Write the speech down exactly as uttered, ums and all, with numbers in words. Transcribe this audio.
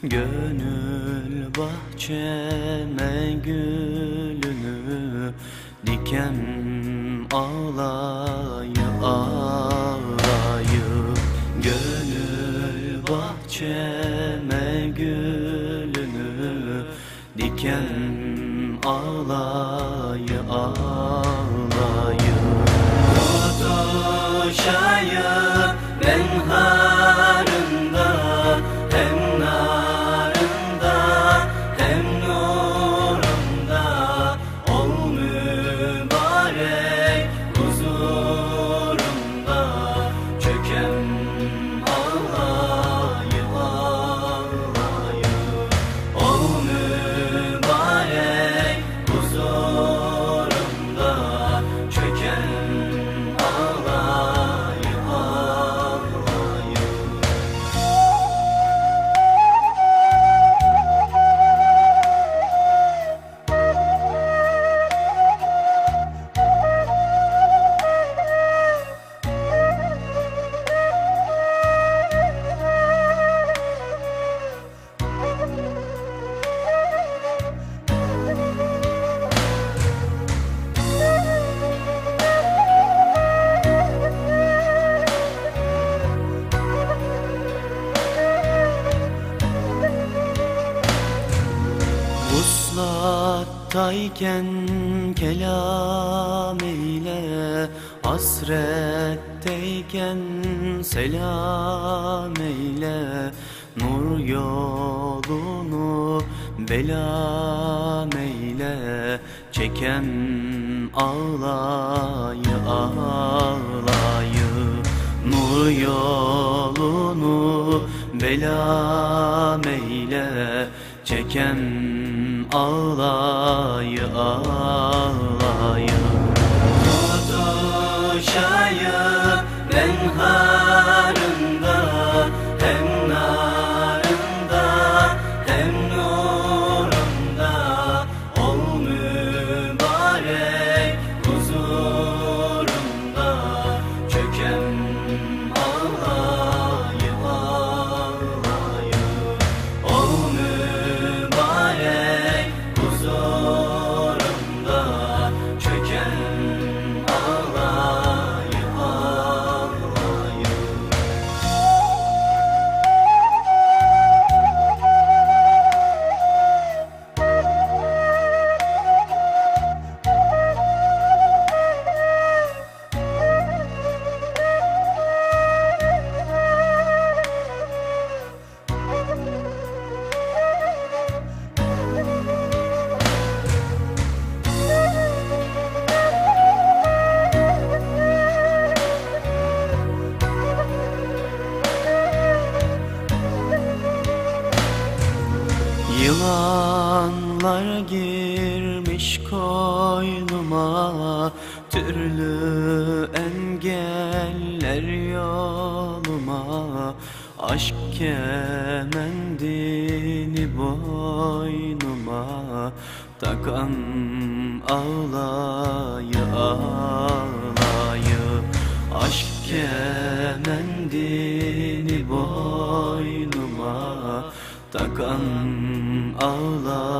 Gönül bahçeme gülünü diken ağlayı ağlayı. Gönül bahçeme gülünü diken ağlayı ağlayı. Tutuşayı benharında hem narında hem nurunda, ol mübarek huzurunda çöken ağlayı ağlayı. Ol mübarek huzurunda çöken ağlayı ağlayı. Vuslattayken kelam eyle, hasretteyken selam eyle. Nur yolunu belam eyle, çeken ağlayı ağlayı. Nur yolunu belam eyle, çeken ağlayı ağlayı. Tutuşayı benharında hem narında hem nurunda, ol mübarek huzurunda çöken ağlayı ağlayı. Ol mübarek huzurunda çöken ağlayı ağlayı. Yılanlar girmiş koynuma, türlü engeller yoluma. Aşk kemendini boynuma takan ağlayı ağlayı. Aşk kemendini boynuma takan ağlayı